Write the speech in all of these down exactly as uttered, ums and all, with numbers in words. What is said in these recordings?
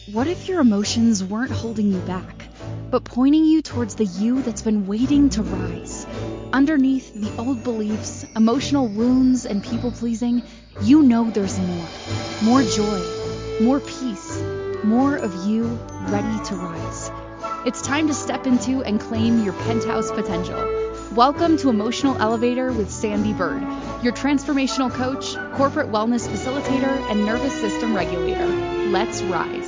What if your emotions weren't holding you back, but pointing you towards the you that's been waiting to rise? Underneath the old beliefs, emotional wounds, and people-pleasing, you know there's more. More joy, more peace, more of you ready to rise. It's time to step into and claim your penthouse potential. Welcome to Emotional Elevator with Sandy Bird, your transformational coach, corporate wellness facilitator, and nervous system regulator. Let's rise.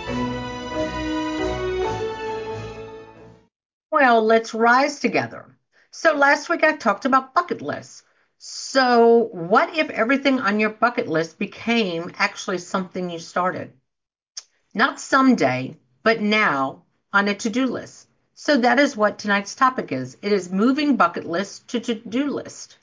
Well, let's rise together. So last week I talked about bucket lists. So what if everything on your bucket list became actually something you started? Not someday, but now on a to-do list. So that is what tonight's topic is. It is moving bucket list to to-do list.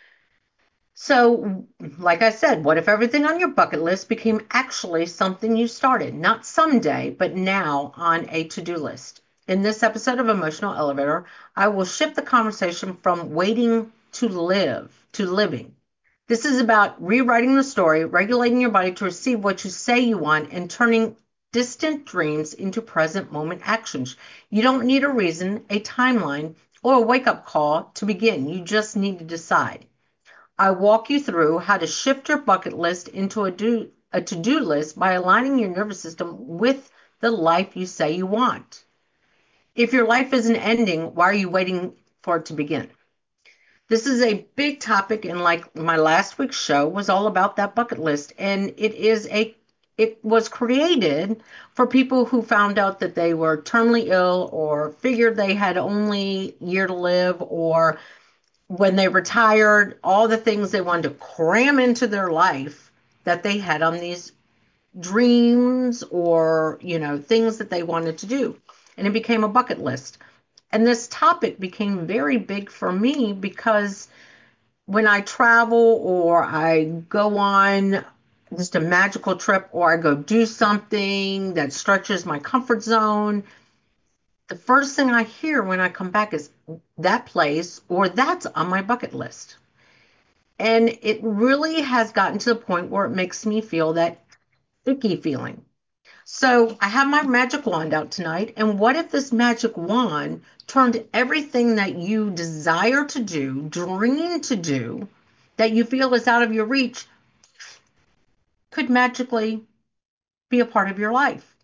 So, like I said, what if everything on your bucket list became actually something you started? Not someday, but now on a to-do list. In this episode of Emotional Elevator, I will shift the conversation from waiting to live to living. This is about rewriting the story, regulating your body to receive what you say you want, and turning distant dreams into present moment actions. You don't need a reason, a timeline, or a wake-up call to begin. You just need to decide. I walk you through how to shift your bucket list into a, do, a to-do list by aligning your nervous system with the life you say you want. If your life isn't ending, why are you waiting for it to begin? This is a big topic, and like my last week's show was all about that bucket list, and it is a it was created for people who found out that they were terminally ill or figured they had only a year to live, or when they retired, all the things they wanted to cram into their life that they had on these dreams or, you know, things that they wanted to do. And it became a bucket list. And this topic became very big for me because when I travel or I go on just a magical trip or I go do something that stretches my comfort zone, the first thing I hear when I come back is that place or that's on my bucket list. And it really has gotten to the point where it makes me feel that icky feeling. So I have my magic wand out tonight. And what if this magic wand turned everything that you desire to do, dream to do, that you feel is out of your reach, could magically be a part of your life?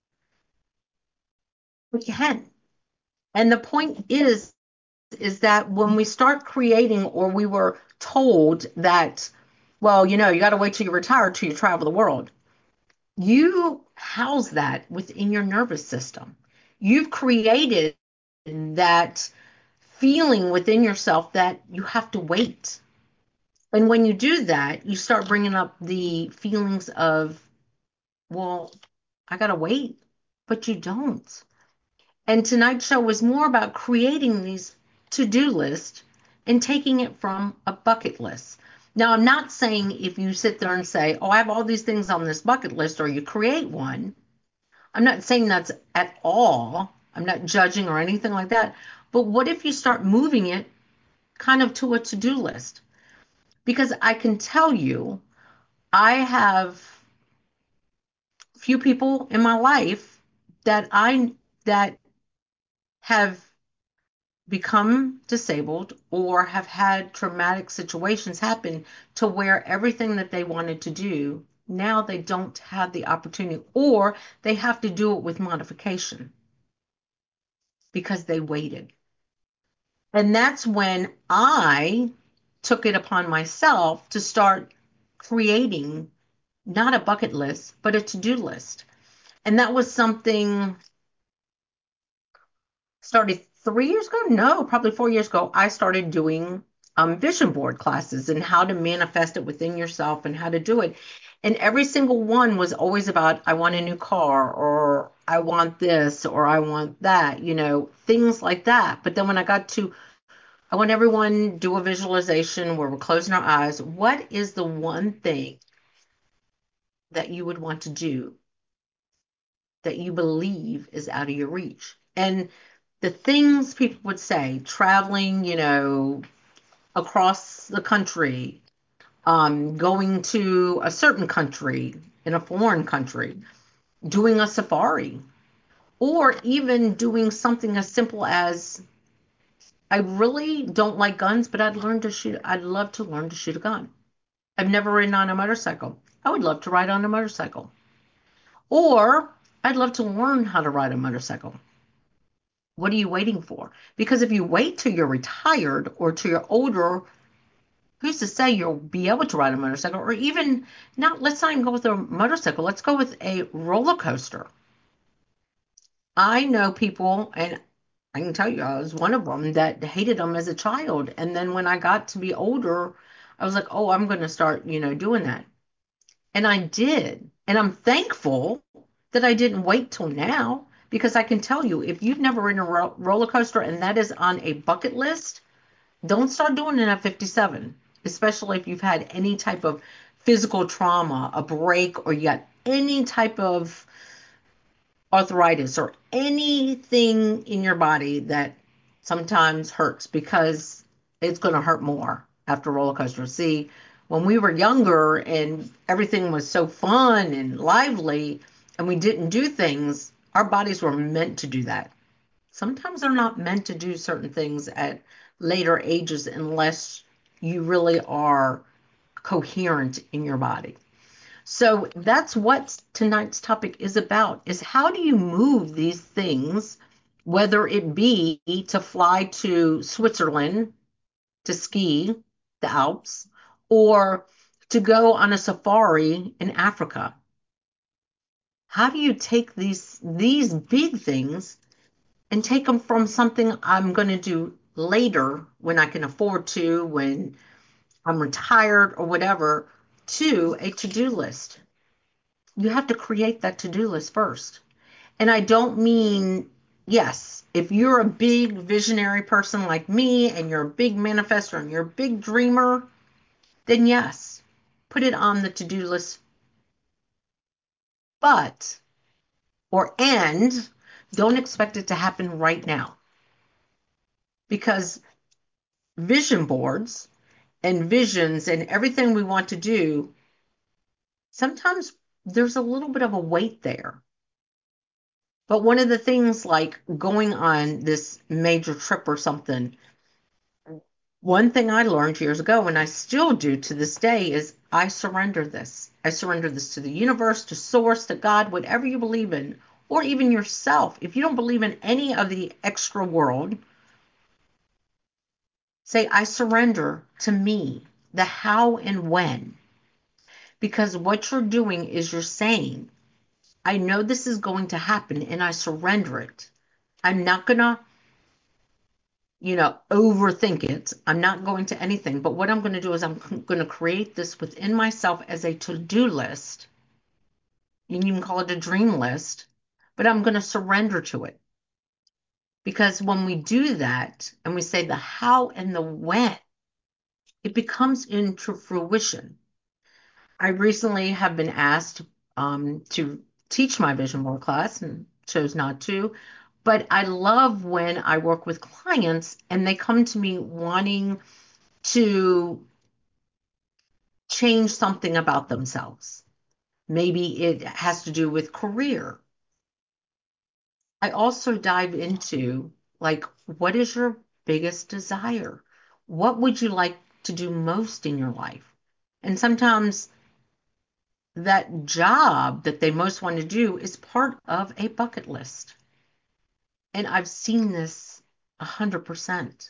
It can. And the point is, is that when we start creating, or we were told that, well, you know, you got to wait till you retire till you travel the world. You house that within your nervous system. You've created that feeling within yourself that you have to wait. And when you do that, you start bringing up the feelings of, well, I got to wait, but you don't. And tonight's show was more about creating these to-do lists and taking it from a bucket list. Now, I'm not saying if you sit there and say, oh, I have all these things on this bucket list, or you create one. I'm not saying that's at all. I'm not judging or anything like that. But what if you start moving it kind of to a to-do list? Because I can tell you, I have few people in my life that I that have become disabled or have had traumatic situations happen to where everything that they wanted to do, now they don't have the opportunity, or they have to do it with modification because they waited. And that's when I took it upon myself to start creating not a bucket list, but a to-do list. And that was something started three years ago. No, probably four years ago. I started doing um, vision board classes and how to manifest it within yourself and how to do it. And every single one was always about, I want a new car, or I want this, or I want that, you know, things like that. But then when I got to, I want everyone to do a visualization where we're closing our eyes. What is the one thing that you would want to do that you believe is out of your reach? And the things people would say, traveling, you know, across the country, um, going to a certain country in a foreign country, doing a safari, or even doing something as simple as I really don't like guns, but I'd learn to shoot. I'd love to learn to shoot a gun. I've never ridden on a motorcycle. I would love to ride on a motorcycle. Or I'd love to learn how to ride a motorcycle. What are you waiting for? Because if you wait till you're retired or till you're older, who's to say you'll be able to ride a motorcycle? Or even not, let's not even go with a motorcycle. Let's go with a roller coaster. I know people, and I can tell you, I was one of them that hated them as a child. And then when I got to be older, I was like, oh, I'm going to start, you know, doing that. And I did. And I'm thankful that I didn't wait till now because I can tell you, if you've never ridden a ro roller coaster and that is on a bucket list, don't start doing it at fifty-seven, especially if you've had any type of physical trauma, a break, or you got any type of arthritis or anything in your body that sometimes hurts, because it's going to hurt more after roller coaster. See, when we were younger and everything was so fun and lively and we didn't do things, our bodies were meant to do that. Sometimes they're not meant to do certain things at later ages unless you really are coherent in your body. So that's what tonight's topic is about, is how do you move these things, whether it be to fly to Switzerland to ski the Alps or to go on a safari in Africa. How do you take these these big things and take them from something I'm going to do later when I can afford to, when I'm retired or whatever, to a to-do list? You have to create that to-do list first. And I don't mean, yes, if you're a big visionary person like me and you're a big manifestor and you're a big dreamer, then yes, put it on the to-do list. But, or and, don't expect it to happen right now. Because vision boards and visions and everything we want to do, sometimes there's a little bit of a weight there. But one of the things, like going on this major trip or something, one thing I learned years ago, and I still do to this day, is I surrender this. I surrender this to the universe, to source, to God, whatever you believe in, or even yourself. If you don't believe in any of the extra world, say, I surrender to me, the how and when. Because what you're doing is you're saying, I know this is going to happen and I surrender it. I'm not going to, you know, overthink it. I'm not going to anything. But what I'm going to do is I'm going to create this within myself as a to-do list. You can even call it a dream list, but I'm going to surrender to it. Because when we do that and we say the how and the when, it becomes into fruition. I recently have been asked um, to teach my vision board class and chose not to. But I love when I work with clients and they come to me wanting to change something about themselves. Maybe it has to do with career. I also dive into, like, what is your biggest desire? What would you like to do most in your life? And sometimes that job that they most want to do is part of a bucket list. And I've seen this a hundred percent.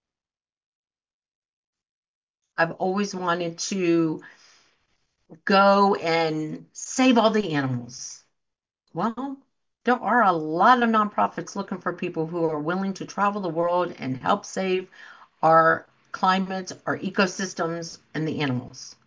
I've always wanted to go and save all the animals. Well, there are a lot of nonprofits looking for people who are willing to travel the world and help save our climate, our ecosystems, and the animals.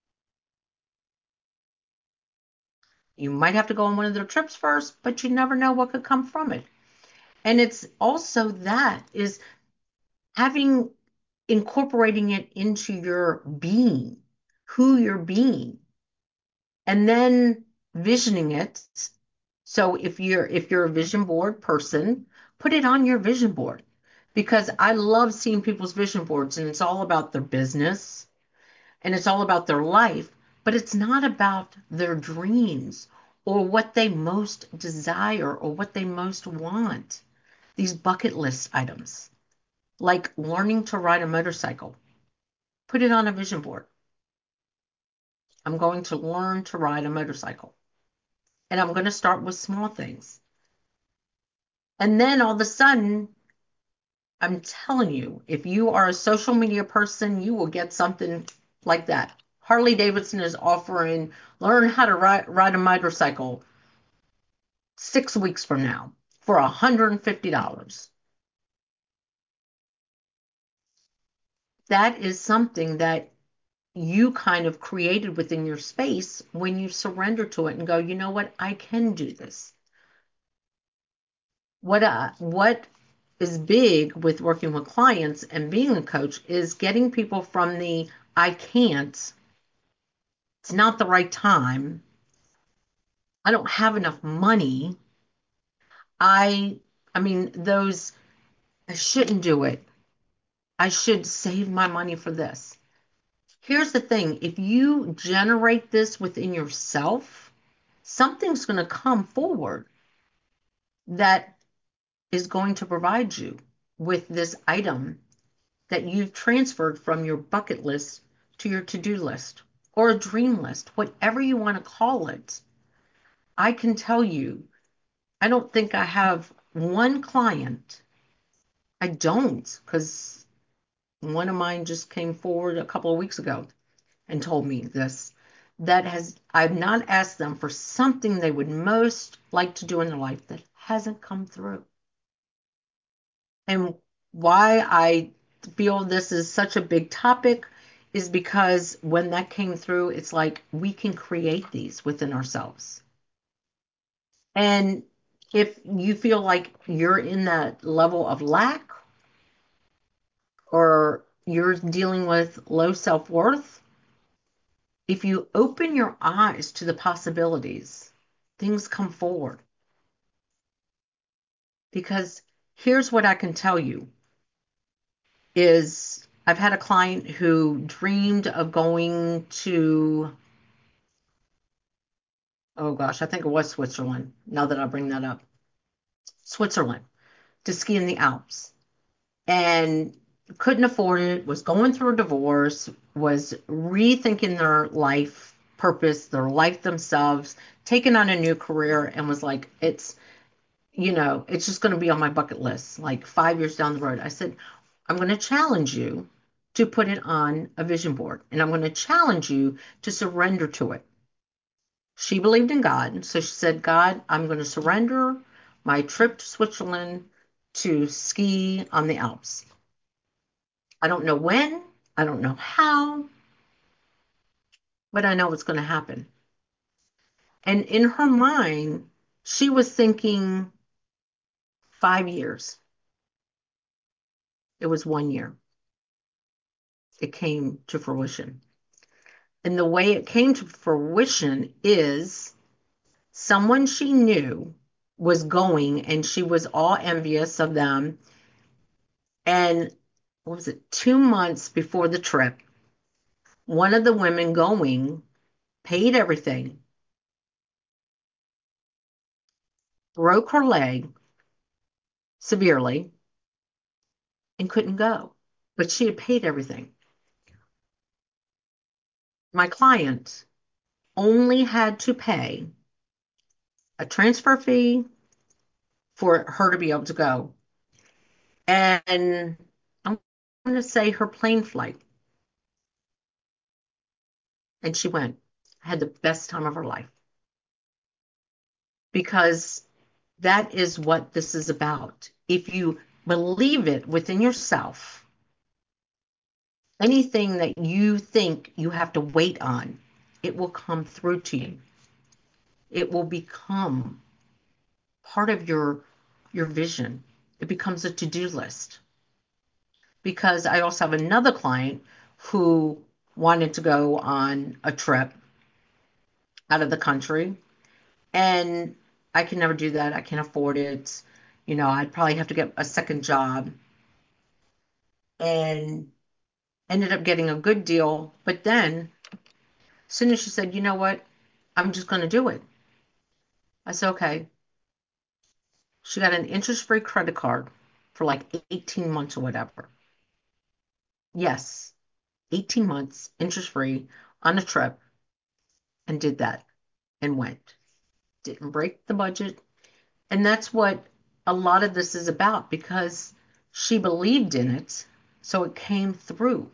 You might have to go on one of their trips first, but you never know what could come from it. And it's also that is having incorporating it into your being, who you're being, and then visioning it. So if you're if you're a vision board person, put it on your vision board, because I love seeing people's vision boards and it's all about their business and it's all about their life, but it's not about their dreams or what they most desire or what they most want. These bucket list items, like learning to ride a motorcycle. Put it on a vision board. I'm going to learn to ride a motorcycle. And I'm going to start with small things. And then all of a sudden, I'm telling you, if you are a social media person, you will get something like that. Harley Davidson is offering learn how to ride, ride a motorcycle six weeks from now for one hundred fifty dollars. That is something that you kind of created within your space when you surrender to it and go, you know what, I can do this. What uh, what is big with working with clients and being a coach is getting people from the I can't, it's not the right time, I don't have enough money, I I mean those I shouldn't do it. I should save my money for this. Here's the thing, if you generate this within yourself, something's going to come forward that is going to provide you with this item that you've transferred from your bucket list to your to-do list or a dream list, whatever you want to call it. I can tell you, I don't think I have one client. I don't, because one of mine just came forward a couple of weeks ago and told me this. That has, I've not asked them for something they would most like to do in their life that hasn't come through. And why I feel this is such a big topic is because when that came through, it's like we can create these within ourselves. And if you feel like you're in that level of lack or you're dealing with low self-worth, if you open your eyes to the possibilities, things come forward. Because here's what I can tell you is I've had a client who dreamed of going to, oh gosh, I think it was Switzerland, now that I bring that up. Switzerland to ski in the Alps. And couldn't afford it, was going through a divorce, was rethinking their life purpose, their life themselves, taking on a new career, and was like, it's, you know, it's just going to be on my bucket list, like five years down the road. I said, I'm going to challenge you to put it on a vision board, and I'm going to challenge you to surrender to it. She believed in God, so she said, God, I'm going to surrender my trip to Switzerland to ski on the Alps. I don't know when, I don't know how, but I know it's going to happen. And in her mind, she was thinking five years. It was one year. It came to fruition. And the way it came to fruition is someone she knew was going and she was all envious of them. And what was it, two months before the trip, one of the women going paid everything, broke her leg severely, and couldn't go. But she had paid everything. My client only had to pay a transfer fee for her to be able to go. And I'm going to say her plane flight. And she went. Had the best time of her life. Because that is what this is about. If you believe it within yourself, anything that you think you have to wait on, it will come through to you. It will become part of your your vision. It becomes a to-do list. Because I also have another client who wanted to go on a trip out of the country, and I can never do that. I can't afford it. You know, I'd probably have to get a second job, and ended up getting a good deal. But then, as soon as she said, you know what, I'm just going to do it. I said, okay. She got an interest-free credit card for like eighteen months or whatever. Yes, eighteen months interest-free on a trip and did that and went. Didn't break the budget. And that's what a lot of this is about because she believed in it, so it came through.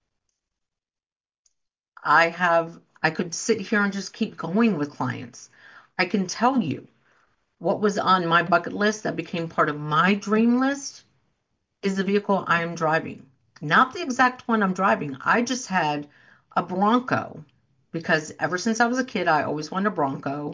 I have, I could sit here and just keep going with clients. I can tell you what was on my bucket list that became part of my dream list is the vehicle I am driving. Not the exact one I'm driving. I just had a Bronco because ever since I was a kid, I always wanted a Bronco.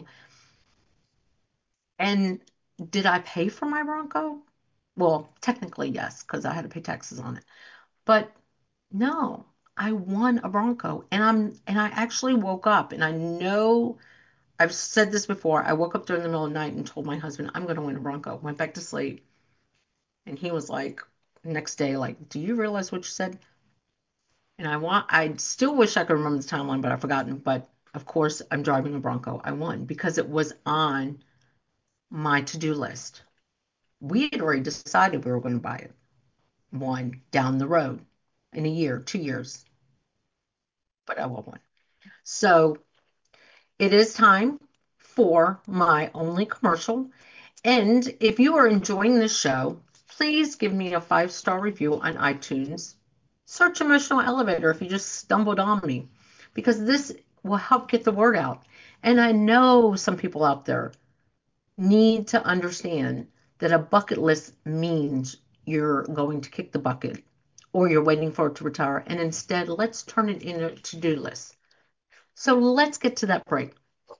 And did I pay for my Bronco? Well, technically, yes, because I had to pay taxes on it. But no, I won a Bronco. And I'm and I actually woke up and I know I've said this before. I woke up during the middle of the night and told my husband, I'm going to win a Bronco. Went back to sleep. And he was like, next day, like, do you realize what you said? And I want, I still wish I could remember the timeline, but I've forgotten. But of course, I'm driving a Bronco. I won because it was on my to-do list. We had already decided we were going to buy it. One down the road in a year, two years, but I want one. So it is time for my only commercial. And if you are enjoying this show, please give me a five-star review on iTunes. Search Emotional Elevator if you just stumbled on me, because this will help get the word out. And I know some people out there need to understand that a bucket list means you're going to kick the bucket or you're waiting for it to retire. And instead, let's turn it into a to-do list. So let's get to that break.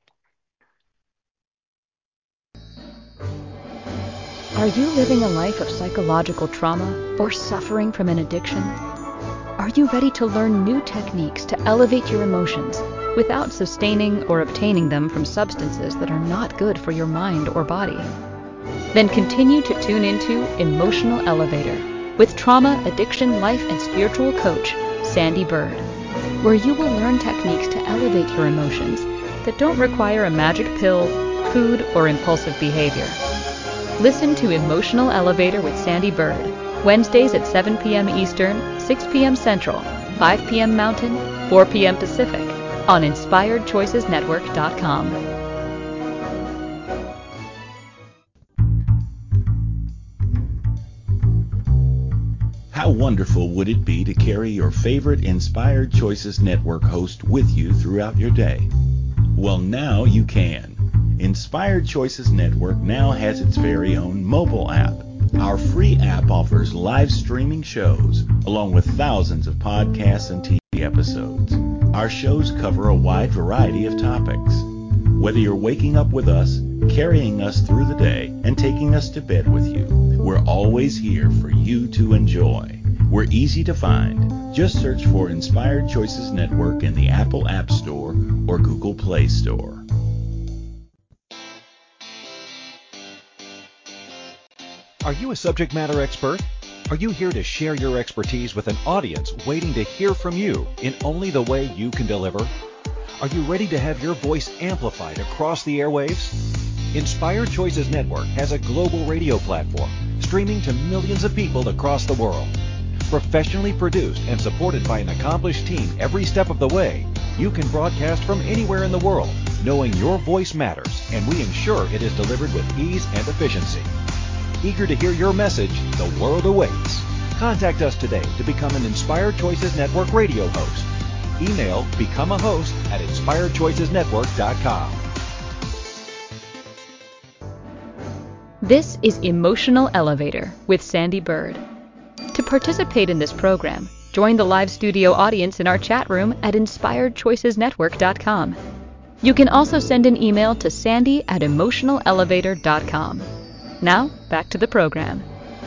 Are you living a life of psychological trauma or suffering from an addiction? Are you ready to learn new techniques to elevate your emotions without sustaining or obtaining them from substances that are not good for your mind or body? Then continue to tune into Emotional Elevator with trauma, addiction, life, and spiritual coach, Sandy Bird, where you will learn techniques to elevate your emotions that don't require a magic pill, food, or impulsive behavior. Listen to Emotional Elevator with Sandy Bird, Wednesdays at seven p.m. Eastern, six p.m. Central, five p.m. Mountain, four p.m. Pacific, on inspired choices network dot com. How wonderful would it be to carry your favorite Inspired Choices Network host with you throughout your day? Well, now you can. Inspired Choices Network now has its very own mobile app. Our free app offers live streaming shows, along with thousands of podcasts and T V episodes. Our shows cover a wide variety of topics. Whether you're waking up with us, carrying us through the day, and taking us to bed with you, we're always here for you to enjoy. We're easy to find. Just search for Inspired Choices Network in the Apple App Store or Google Play Store. Are you a subject matter expert? Are you here to share your expertise with an audience waiting to hear from you in only the way you can deliver? Are you ready to have your voice amplified across the airwaves? Inspired Choices Network has a global radio platform streaming to millions of people across the world. Professionally produced and supported by an accomplished team every step of the way, you can broadcast from anywhere in the world, knowing your voice matters, and we ensure it is delivered with ease and efficiency. Eager to hear your message, the world awaits. Contact us today to become an Inspired Choices Network radio host. Email become a host at inspired choices network dot com. This is Emotional Elevator with Sandy Bird. To participate in this program, join the live studio audience in our chat room at inspired choices network dot com. You can also send an email to sandy at emotional elevator dot com. Now, back to the program.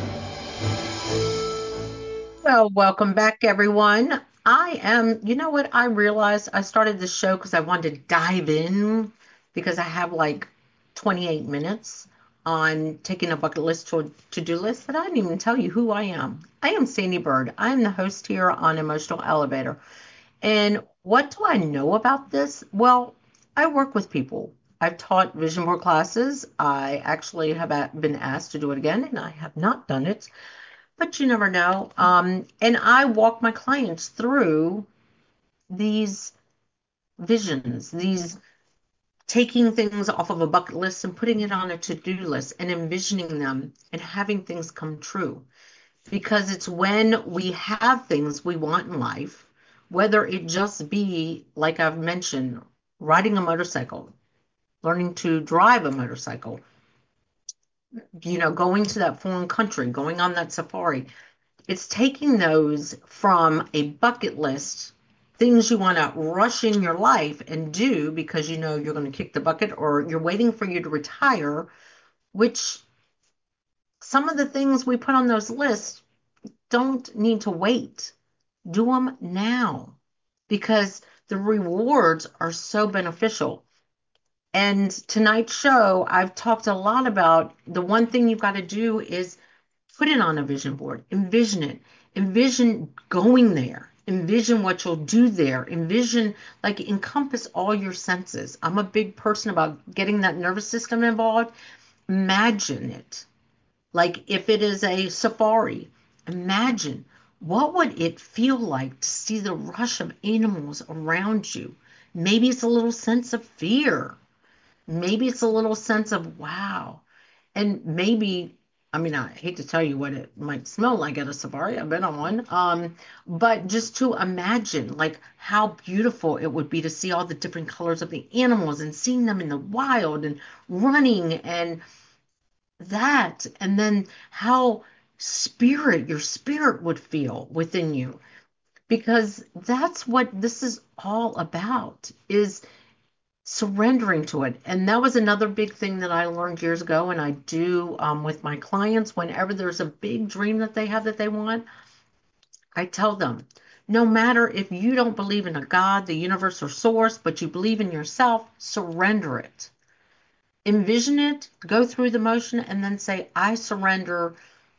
Well, welcome back, everyone. I am, you know what? I realized I started this show because I wanted to dive in because I have like twenty-eight minutes on taking a bucket list to a to-do list that I didn't even tell you who I am. I am Sandy Bird. I am the host here on Emotional Elevator. And what do I know about this? Well, I work with people I've taught vision board classes. I actually have a- been asked to do it again, and I have not done it, but you never know. Um, and I walk my clients through these visions, these taking things off of a bucket list and putting it on a to-do list and envisioning them and having things come true. Because it's when we have things we want in life, whether it just be, like I've mentioned, riding a motorcycle, learning to drive a motorcycle, you know, going to that foreign country, going on that safari. It's taking those from a bucket list, things you want to rush in your life and do because you know you're going to kick the bucket or you're waiting for you to retire, which some of the things we put on those lists don't need to wait. Do them now because the rewards are so beneficial. And tonight's show, I've talked a lot about the one thing you've got to do is put it on a vision board, envision it, envision going there, envision what you'll do there, envision, like, encompass all your senses. I'm a big person about getting that nervous system involved. Imagine it. Like if it is a safari, imagine what would it feel like to see the rush of animals around you. Maybe it's a little sense of fear. Maybe it's a little sense of wow. And maybe, I mean, I hate to tell you what it might smell like at a safari. I've been on one. Um, but just to imagine like how beautiful it would be to see all the different colors of the animals and seeing them in the wild and running and that, and then how spirit, your spirit would feel within you. Because that's what this is all about, is surrendering to it. And that was another big thing that I learned years ago, and I do um, with my clients. Whenever there's a big dream that they have that they want, I tell them, no matter if you don't believe in a God, the universe, or source, but you believe in yourself, surrender it. Envision it, go through the motion, and then say, I surrender.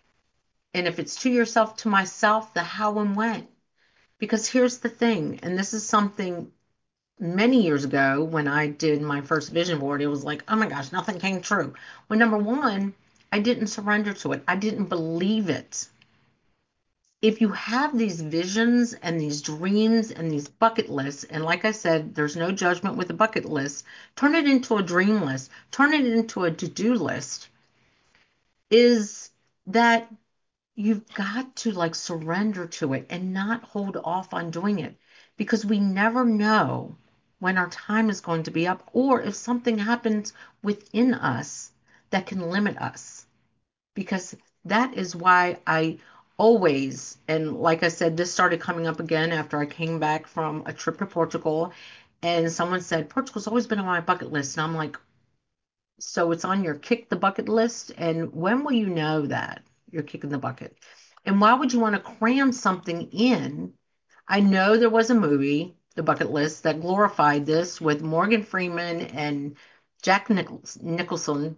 And if it's to yourself, to myself, the how and when. Because here's the thing, and this is something many years ago when I did my first vision board, it was like, oh my gosh, nothing came true. Well, number one, I didn't surrender to it. I didn't believe it. If you have these visions and these dreams and these bucket lists, and like I said, there's no judgment with a bucket list, turn it into a dream list, turn it into a to-do list, is that you've got to like surrender to it and not hold off on doing it because we never know when our time is going to be up or if something happens within us that can limit us. Because that is why I always, and like I said, this started coming up again after I came back from a trip to Portugal, and someone said, Portugal's always been on my bucket list. And I'm like, so it's on your kick the bucket list. And when will you know that you're kicking the bucket? And why would you want to cram something in? I know there was a movie, The Bucket List, that glorified this with Morgan Freeman and Jack Nichols- Nicholson.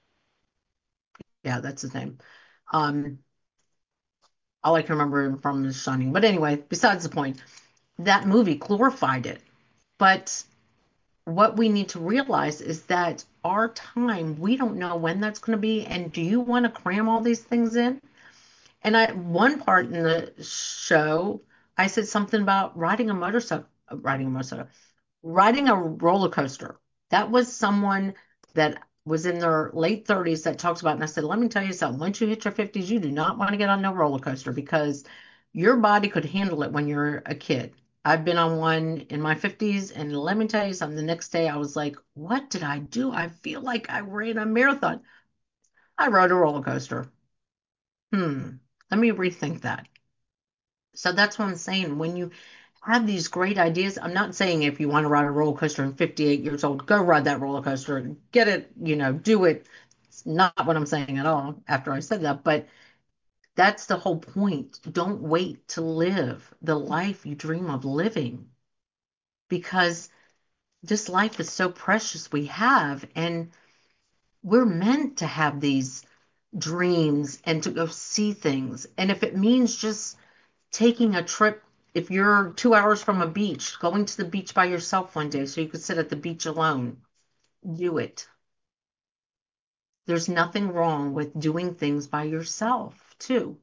Yeah, that's his name. Um, all I can remember him from is Shining. But anyway, besides the point, that movie glorified it. But what we need to realize is that our time, we don't know when that's going to be. And do you want to cram all these things in? And I, one part in the show, I said something about riding a motorcycle, riding a motorcycle, riding a roller coaster. That was someone that was in their late thirties that talks about, and I said, let me tell you something. Once you hit your fifties, you do not want to get on no roller coaster because your body could handle it when you're a kid. I've been on one in my fifties, and let me tell you something. The next day, I was like, what did I do? I feel like I ran a marathon. I rode a roller coaster. Hmm. Let me rethink that. So that's what I'm saying. When you have these great ideas, I'm not saying if you want to ride a roller coaster and fifty-eight years old, go ride that roller coaster and get it, you know, do it. It's not what I'm saying at all after I said that, but that's the whole point. Don't wait to live the life you dream of living because this life is so precious we have, and we're meant to have these dreams and to go see things. And if it means just taking a trip, if you're two hours from a beach, going to the beach by yourself one day so you could sit at the beach alone, do it. There's nothing wrong with doing things by yourself, too.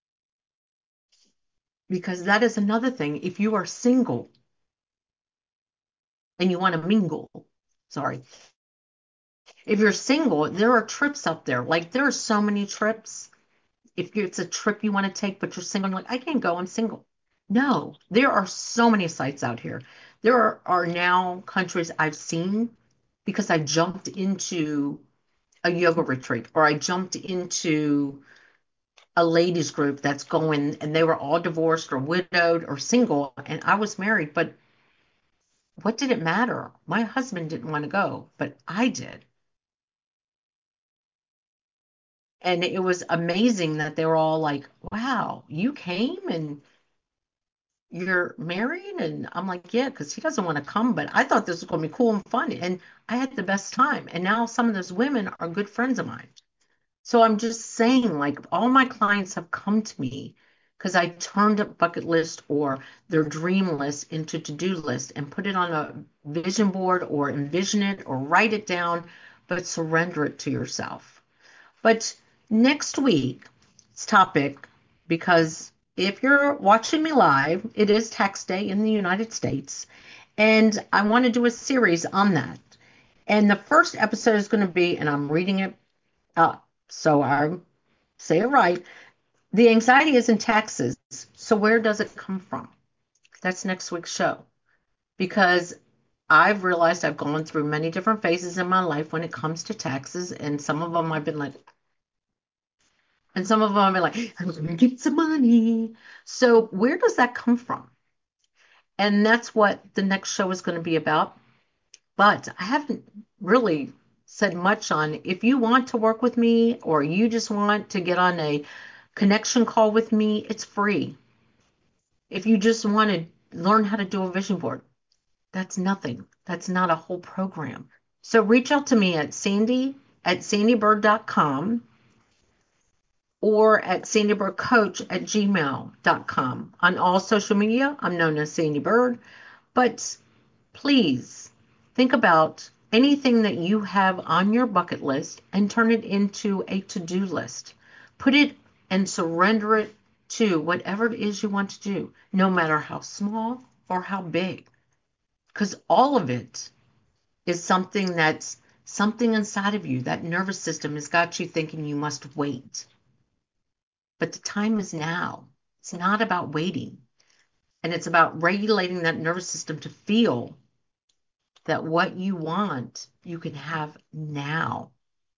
Because that is another thing. If you are single and you want to mingle, sorry. If you're single, there are trips out there. Like, there are so many trips. If it's a trip you want to take, but you're single, you're like, I can't go, I'm single. No, there are so many sites out here. There are, are now countries I've seen because I jumped into a yoga retreat, or I jumped into a ladies group that's going, and they were all divorced or widowed or single, and I was married, but what did it matter? My husband didn't want to go, but I did. And it was amazing that they were all like, wow, you came and you're married? And I'm like, yeah, because he doesn't want to come, but I thought this was going to be cool and fun. And I had the best time. And now some of those women are good friends of mine. So I'm just saying, like, all my clients have come to me because I turned a bucket list or their dream list into to-do list and put it on a vision board or envision it or write it down, but surrender it to yourself. But next week's topic, because if you're watching me live, it is tax day in the United States, and I want to do a series on that. And the first episode is going to be, and I'm reading it up, so I say it right. The anxiety is in taxes. So where does it come from? That's next week's show. Because I've realized I've gone through many different phases in my life when it comes to taxes, and some of them I've been like, and some of them I've been like, I'm going to get some money. So where does that come from? And that's what the next show is going to be about. But I haven't really said much on, if you want to work with me or you just want to get on a connection call with me, it's free. If you just want to learn how to do a vision board, that's nothing. That's not a whole program. So reach out to me at Sandy at sandy bird dot com or at sandybirdcoach at gmail dot com. On all social media, I'm known as Sandy Bird. But please think about anything that you have on your bucket list and turn it into a to-do list. Put it and surrender it to whatever it is you want to do, no matter how small or how big. Because all of it is something that's something inside of you. That nervous system has got you thinking you must wait. But the time is now. It's not about waiting. And it's about regulating that nervous system to feel that what you want, you can have now.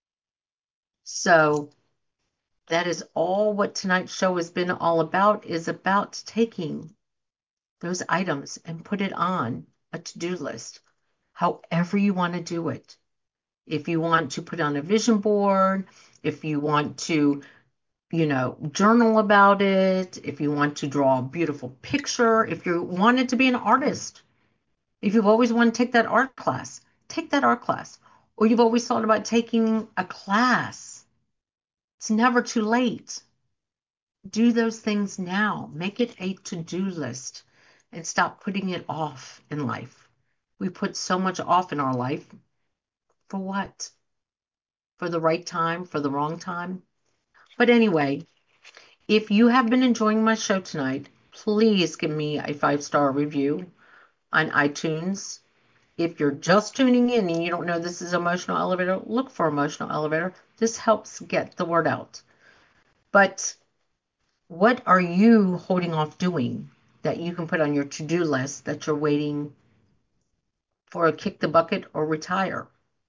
So that is all what tonight's show has been all about, is about taking those items and put it on a to-do list, however you want to do it. If you want to put on a vision board, if you want to, you know, journal about it, if you want to draw a beautiful picture, if you wanted to be an artist, if you've always wanted to take that art class, take that art class. Or you've always thought about taking a class. It's never too late. Do those things now. Make it a to-do list and stop putting it off in life. We put so much off in our life. For what? For the right time, for the wrong time? But anyway, if you have been enjoying my show tonight, please give me a five-star review on iTunes. If you're just tuning in and you don't know this is Emotional Elevator, look for Emotional Elevator. This helps get the word out. But what are you holding off doing that you can put on your to-do list that you're waiting for a kick the bucket or retire?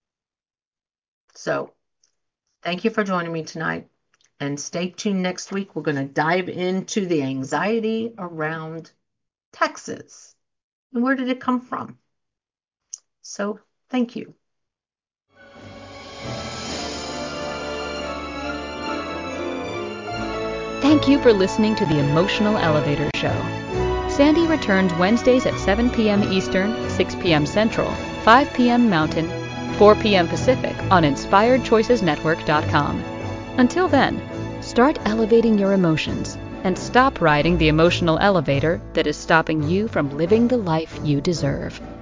So thank you for joining me tonight. And stay tuned next week. We're going to dive into the anxiety around taxes. And where did it come from? So thank you. Thank you for listening to the Emotional Elevator Show. Sandy returns Wednesdays at seven p.m. Eastern, six p.m. Central, five p.m. Mountain, four p.m. Pacific on inspired choices network dot com. Until then, start elevating your emotions and stop riding the emotional elevator that is stopping you from living the life you deserve.